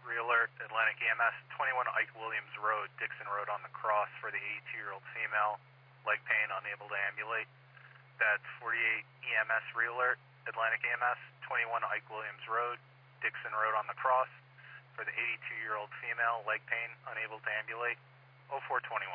Realert, Atlantic EMS, 21 Ike Williams Road, Dixon Road on the cross for the 82-year-old female, leg pain, unable to ambulate. That's 48 EMS Realert, Atlantic EMS, 21 Ike Williams Road, Dixon Road on the cross for the 82-year-old female, leg pain, unable to ambulate. 0421.